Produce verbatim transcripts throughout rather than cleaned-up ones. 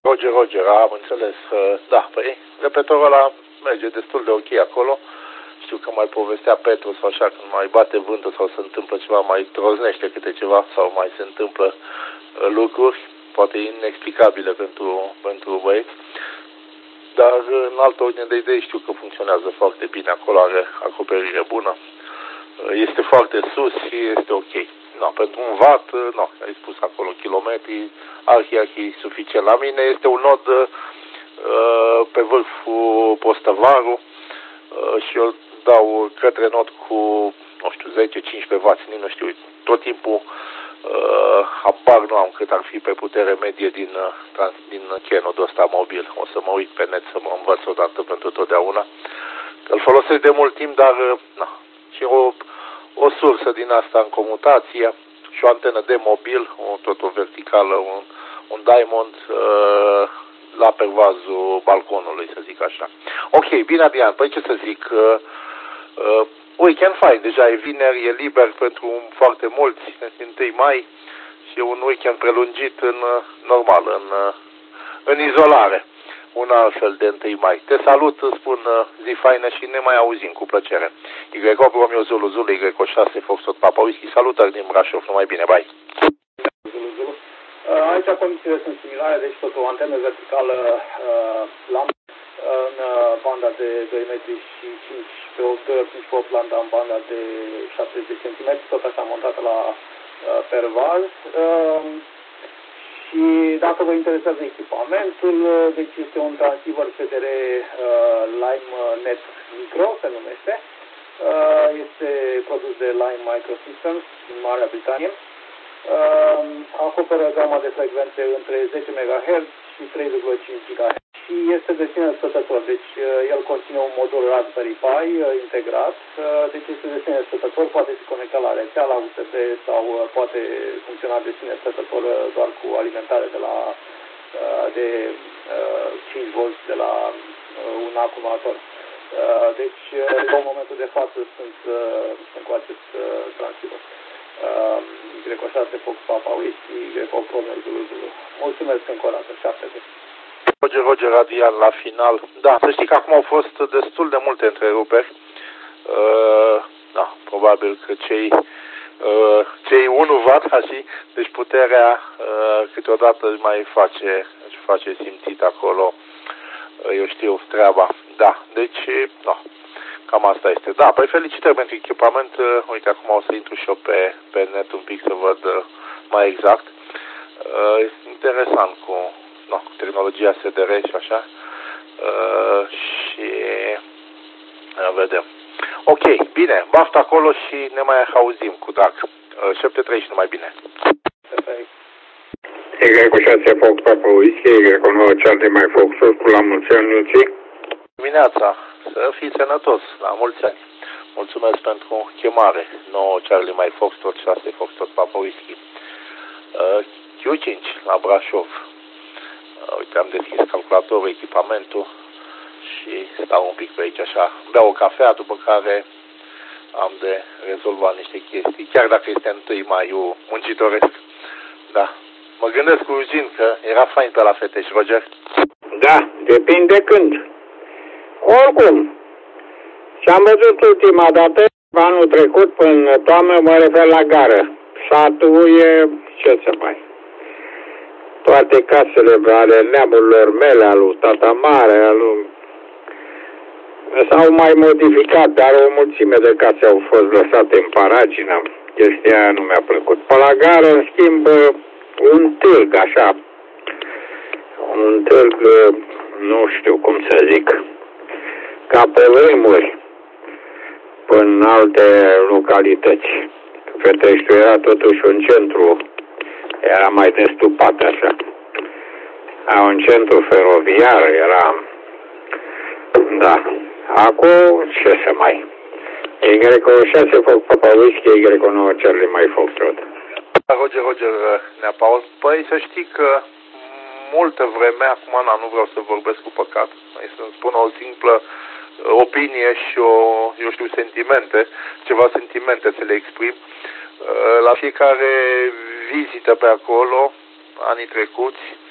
Roger, Roger, am înțeles. Da, păi, repetotul ăla merge destul de ok acolo. Știu că mai povestea Petru sau așa, când mai bate vântul sau se întâmplă ceva, mai troznește câte ceva sau mai se întâmplă lucruri, poate inexplicabile pentru, pentru băieți. Dar în altă ordine de idei știu că funcționează foarte bine acolo, are acoperire bună. Este foarte sus și este ok. No, pentru un vat, no, ai spus acolo kilometri, arhi, arhi, suficient. La mine este un nod uh, pe vârful Postăvaru uh, și eu dau către nod cu, nu știu, zece cincisprezece wați, nu știu, tot timpul uh, habar nu am cât ar fi pe putere medie din, uh, din Kenodul ăsta mobil. O să mă uit pe net să mă învăț odată pentru totdeauna. Îl folosesc de mult timp, dar uh, na, și o o sursă din asta în comutație și o antenă de mobil, o, tot o verticală, un, un diamond uh, la pervazul balconului, să zic așa. Ok, bine, Adrian, păi ce să zic, uh, uh, weekend fain, deja e vineri, e liber pentru foarte mulți, întâi mai și e un weekend prelungit în normal, în, în izolare. Un altfel de întâi mai. Te salut, îți spun zi faină și ne mai auzim cu plăcere. Y Romeo Zulu Zulu, Y șase Foxtrot Papa Whisky, salutări din Brașov, numai bine, bye. Zulu Zulu. Uh, aici condițiile sunt similare, deci tot o antenă verticală uh, lamp în uh, banda de doi metri și cinci pe opt lambda în banda de șaptezeci de centimetri, tot așa montată la uh, pervaz. Uh, Și dacă vă interesează echipamentul, deci este un transceiver F D R uh, LimeNet Micro, se numește. Uh, este produs de Lime Microsystems din Marea Britanie. Uh, acoperă gama de frecvențe între zece megahertz și trei virgulă cinci gigahertz. Și este de sine stătător, deci uh, el conține un modul Raspberry Pi uh, integrat, uh, deci este de sine stătător, poate fi conectat la rețea, la U S B sau uh, poate funcționa de sine stătător uh, doar cu alimentare de la uh, de uh, cinci volți de la uh, un acumulator. Uh, deci, uh, în momentul de față sunt, uh, sunt cu acest uh, transceiver. Y șase Fox Papa Whisky, Y opt Romeo Zulu Zulu. Mulțumesc încă o dată, șapte de. Roger, Roger, Adrian, la final. Da, să știi că acum au fost destul de multe întreruperi. Uh, da, probabil că cei, uh, cei unu watt, așa, deci puterea uh, câteodată își mai face, își face simțit acolo, uh, eu știu, treaba. Da, deci, da, cam asta este. Da, păi felicitări pentru echipament. Uh, uite, acum o să intru și eu pe, pe net un pic să văd uh, mai exact. Uh, este interesant cu... No, tehnologia S D R și așa. Uh, și uh, vedem. Ok, bine, baftă acolo și ne mai auzim cu drag. Uh, șapte trei și numai bine. Y șase Fox Papa Whisky, Y nouă Charlie mai Fox, cu la mulți ani, Nuții. Dimineața, să fii sănătos, la mulți ani. Mulțumesc pentru chemare. nouă Charlie mai Fox, tot șase Fox, tot Papa Whisky. Uh, Q cinci la Brașov. Uite, am deschis calculatorul, echipamentul și stau un pic pe aici așa. Beau o cafea, după care am de rezolvat niște chestii. Chiar dacă este întâi mai muncitoresc. Da. Mă gândesc cu Eugene că era fain pe la fete și Roger. Da, depinde când. Oricum, și-am văzut ultima dată, anul trecut, până toamnă, mă refer la gară. Satul e, ce să mai... Toate casele ale neamurilor mele, al lui tata mare, al lui... s-au mai modificat, dar o mulțime de case au fost lăsate în paragină. Chestia aia nu mi-a plăcut. Pe la gară, în schimb, un târg, așa. Un târg, nu știu cum să zic, ca pe vremuri, până în alte localități. Feteștiul era totuși un centru, era mai destupat așa. A un centru feroviar era, da. Acum, ce să mai... Y șase Fox Papa Whisky, Y nouă Charlie mai Foxtrot. Roger, Roger, Neapaul. Păi să știi că multă vreme, acum nu vreau să vorbesc cu păcat, să-mi spun o simplă opinie și o, eu știu, sentimente, ceva sentimente să le exprim. La fiecare vizită pe acolo, anii trecuți,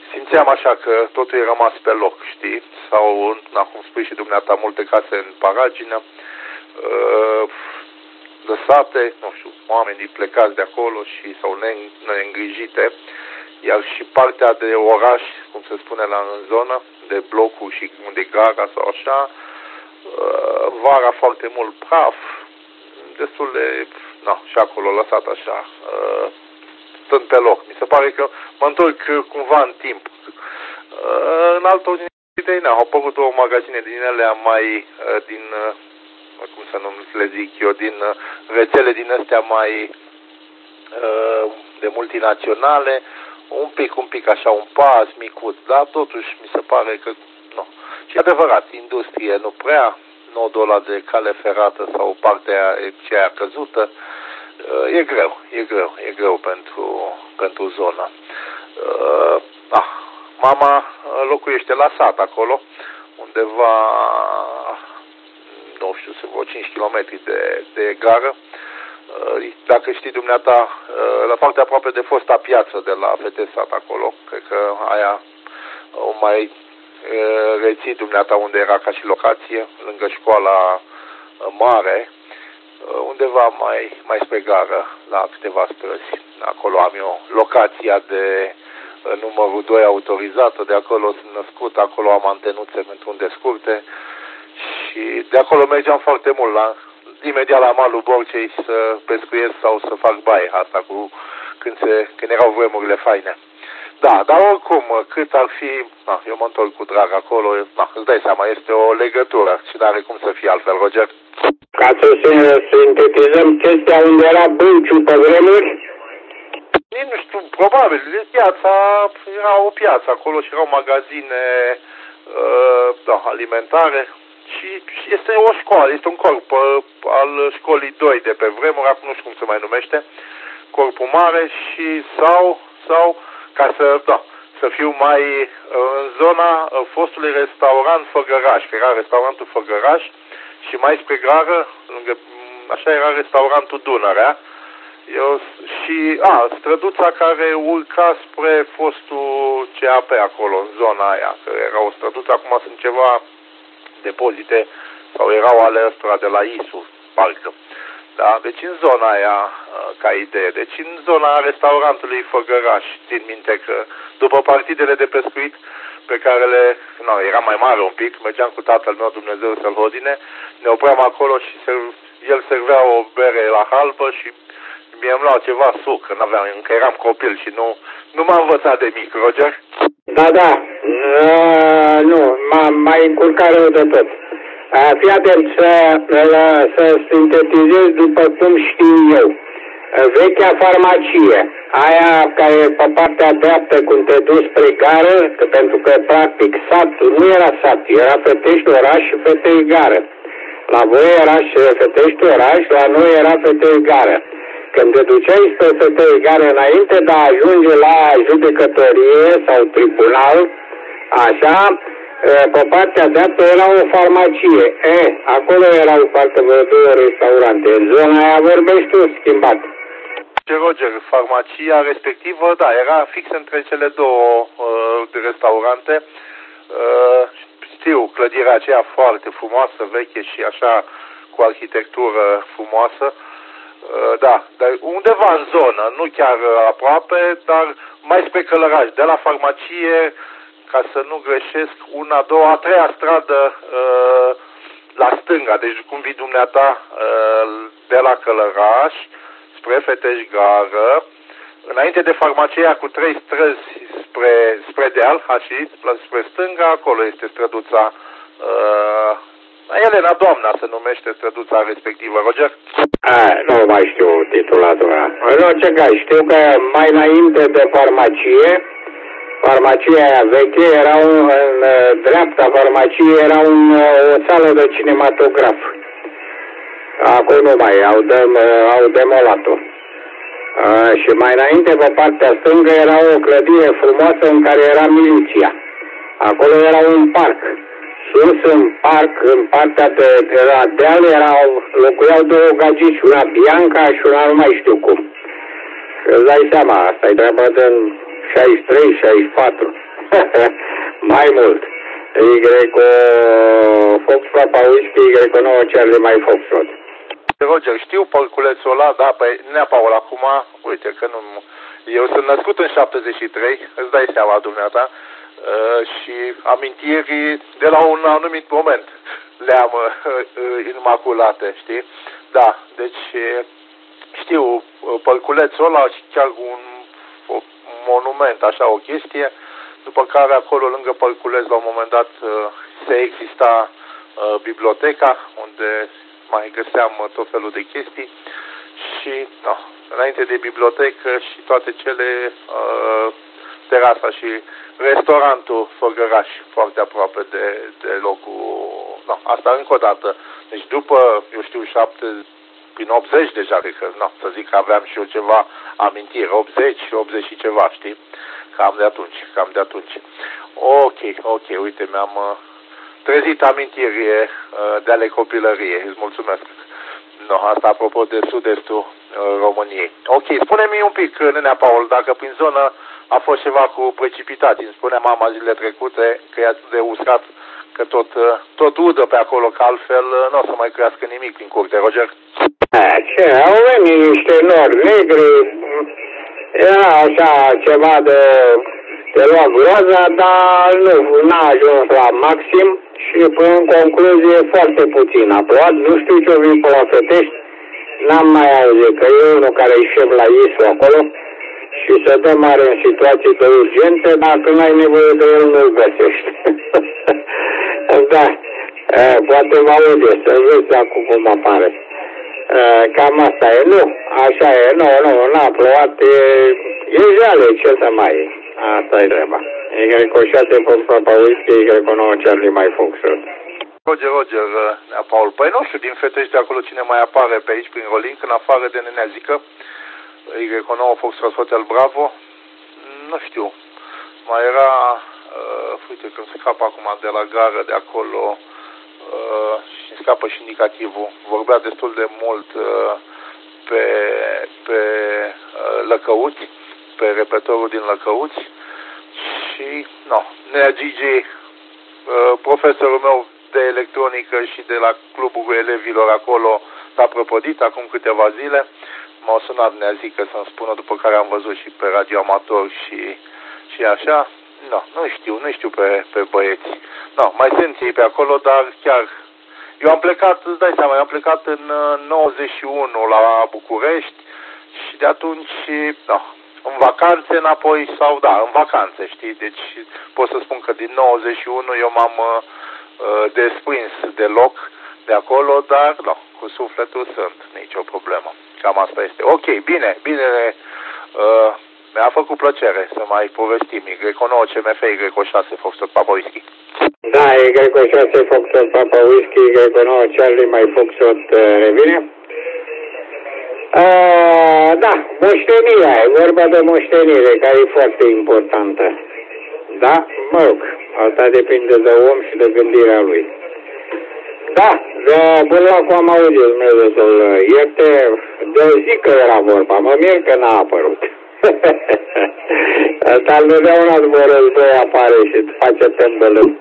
simțeam așa că totul e rămas pe loc, știi? Sau, na, cum spui și dumneata, multe case în paragină, uh, lăsate, nu știu, oamenii plecați de acolo și sau neîngrijite, iar și partea de oraș, cum se spune la în zonă, de blocul și unde e gara sau așa, uh, vara foarte mult praf, destul de, na, și acolo lăsat așa, uh, stând pe loc. Mi se pare că mă întorc cumva în timp. Uh, în altă idei, au apărut două magazine din ele mai, uh, din, uh, cum să nu le zic eu, din uh, rețele din astea mai uh, de multinaționale, un pic, un pic așa, un pas micuț, dar totuși mi se pare că, nu. Și adevărat, industrie nu prea, nodul ăla de cale ferată sau partea aceea căzută, e greu, e greu, e greu pentru, pentru zona. Ah, mama locuiește la sat acolo, undeva, nu știu, sunt vreo cinci kilometri de, de gară. Dacă știi dumneata, la foarte aproape de fosta piață de la Fetesat acolo, cred că aia o mai reții dumneata unde era ca și locație, lângă școala mare, undeva mai, mai spre gară, la câteva străzi. Acolo am eu locația de numărul doi autorizată, de acolo sunt născut, acolo am antenuțe pentru unde scurte și de acolo mergeam foarte mult la imediat la malul Borcei să pescuiesc sau să fac baie, asta cu când, se, când erau vremurile faine. Da, dar oricum, cât ar fi, na, eu mă întorc cu drag acolo, na, îți dai seama, este o legătură și n-are cum să fie altfel, Roger. Ca să sintetizăm chestia unde era Bânciu pe vremuri? Nu știu, probabil, piața, era o piață acolo și erau magazine uh, da, alimentare. Și este o școală, este un corp uh, al școlii doi de pe vremuri, acum nu știu cum se mai numește, corpul mare și sau, sau ca să, da, să fiu mai uh, în zona uh, fostului restaurant Făgăraș, că era restaurantul Făgăraș și mai spre gară, lângă, așa era restaurantul Dunărea, eu, și, a, străduța care urca spre fostul C A P acolo, în zona aia, că era o străduță, acum sunt ceva depozite sau erau ale ăstora de la I S U, parcă. Da? Deci în zona aia, ca idee. Deci în zona restaurantului Făgăraș, țin minte că după partidele de pescuit pe care le, nu, era mai mare un pic, mergeam cu tatăl meu, Dumnezeu să-l hodine, ne opream acolo și se, el servea o bere la halbă și mie îmi luau ceva suc, că n-aveam, încă eram copil și nu, nu m-am învățat de mic, Roger. Da, da, uh, nu, m-am mai încurcat rău de tot. Uh, fii atent să, să sintetizez după cum știu eu. Uh, vechea farmacie, aia care e pe partea dreaptă când te duci spre gară, că, pentru că practic satul nu era sat, era Fetești oraș și Fetești gară. La voi era și Fetești oraș, la noi era Fetești gară. Când te duceai spre Fetești gară înainte de a ajunge la judecătorie sau tribunal, așa, pe partea dreaptă era o farmacie. E, acolo erau parcă vreo două restaurante. În zona aia vorbești tu, schimbat. Roger, farmacia respectivă, da, era fix între cele două uh, de restaurante. Uh, știu, clădirea aceea foarte frumoasă, veche și așa, cu arhitectură frumoasă. Uh, da, dar undeva în zonă, nu chiar aproape, dar mai spre Călăraș, de la farmacie, ca să nu greșesc, una, două, a treia stradă uh, la stânga, deci cum vii dumneata uh, de la Călăraș spre Fetești gară, înainte de farmacia cu trei străzi spre, spre deal, așa, spre stânga, acolo este străduța uh, Elena Doamna se numește străduța respectivă, Roger? A, nu mai știu titulatul ăla. În orice caz, știu că mai înainte de farmacie, farmacia aia veche, era un, în dreapta farmaciei era un, o sală de cinematograf. Acum nu mai, au, dem, au demolat-o. Și mai înainte, pe partea stângă, era o clădire frumoasă în care era miliția. Acolo era un parc. Sus în parc, în partea de, de la deal, erau, locuiau două gagici, una Bianca și una nu mai știu cum. Îți dai seama, asta e treaba din șaizeci și trei șaizeci și patru. Mai mult. Y cu Fox Papa Whisky, Y cu nouă Charlie mai Foxtrot. Roger, știu părculețul ăla, da, pe Nea Paul, acum, uite că nu... Eu sunt născut în șaptezeci și trei, îți dai seama, dumneata, uh, și amintiri de la un anumit moment le-am uh, imaculate, știi? Da, deci știu părculețul ăla și chiar un, un monument, așa, o chestie, după care acolo, lângă părculeț, la un moment dat, uh, se exista uh, biblioteca, unde mai găseam tot felul de chestii și, no, înainte de bibliotecă și toate cele, uh, terasa și restaurantul Făgăraș, foarte aproape de, de locul, no, asta încă o dată. Deci după, eu știu, șapte, prin optzeci deja, cred că, no, să zic că aveam și eu ceva amintiri, optzeci, optzeci și ceva, știi? Cam de atunci, cam de atunci. Ok, ok, uite, mi-am... Uh, trezit amintiri uh, de ale copilăriei. Îți mulțumesc. No, asta apropo de sud-estul uh, României. Ok, spune-mi un pic, Nenea Paul, dacă prin zonă a fost ceva cu precipitații. Îmi spunea mama zilele trecute că e atât de uscat că tot, uh, tot udă pe acolo, că altfel uh, nu o să mai crească nimic prin curte, Roger. Ce, au venit niște nori negri, era așa ceva de, de luat groaza, dar nu, n-a ajuns la maxim. Și până în concluzie foarte puțin a plouat, nu știu ce-o vin pe la Fetești, n-am mai auzit că e unul care e șef la I S U acolo și se dă mare în situații de urgente, dacă n-ai nevoie de el nu-l găsești. Da, e, poate mă aude, să vezi acum cum apare. E, cam asta e, nu, așa e, nu, nu, n-a plouat, e, e jale, ce să mai e, asta-i treba. Y cu șase Fox Papa Whisky, Y cu nouă Charlie mai Foxtrot. Roger, Roger, Nea Paul. Păi nu știu, din Fetești de acolo cine mai apare pe aici prin Rolink, în afară de Nenea Zică, Y cu nouă Foxtrot Hotel Bravo, nu știu. Mai era, uh, uite că îmi scapă acum de la gară de acolo uh, și îmi scapă și indicativul. Vorbea destul de mult uh, pe, pe uh, Lăcăuți, pe repetorul din Lăcăuți. Și, no, Nea Gigi, uh, profesorul meu de electronică și de la clubul elevilor acolo s-a prăpădit acum câteva zile. M-au sunat Nea Zică să-mi spună, după care am văzut și pe Radio Amator și, și așa. No, nu știu, nu știu pe, pe băieți. No, mai sunt ei pe acolo, dar chiar... Eu am plecat, îți dai seama, eu am plecat în nouăzeci și unu la București și de atunci, no, în vacanțe înapoi sau, da, în vacanțe, știi? Deci pot să spun că din nouăzeci și unu eu m-am uh, desprins deloc de acolo, dar, no, cu sufletul sunt, nicio problemă. Cam asta este. Ok, bine, bine, uh, mi-a făcut plăcere să mai povestim. Y cu nouă C M F, Y cu șase Foxtrot Papa Whisky. Da, Y cu șase Foxtrot Papa Whisky, Y cu nouă Charlie mai Foxtrot uh, revine. Uh, da, moștenirea, e vorba de moștenire, care e foarte importantă. Da, mă rog, asta depinde de om și de gândirea lui. Da, de până acum am auzit, Dumnezeu să-l ierte, de zi că era vorba, mă mir că n-a apărut. Dar întotdeauna după război apare și face tembelul.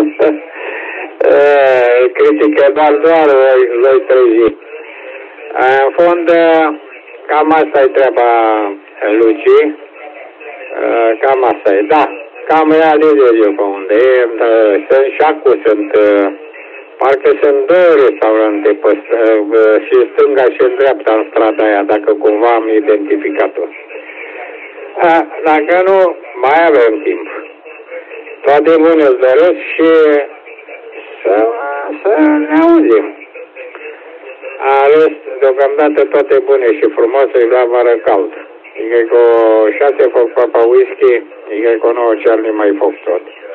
Critică doar doar voi trezi. În fond, cam asta e treaba Luci. Cam asta e, da. Cam realizez eu pe unde e. Sunt și acum, sunt, parcă sunt două restaurante pe, și stânga și în dreapta în strada aia, dacă cumva am identificat-o. Dacă nu, mai avem timp. Toate bune îți doresc și să, să ne auzim. Ales deocamdată toate bune și frumoase la vară cald. Y cu șase Fox Papa Whisky, Y cu nouă Charlie mai Foxtrot.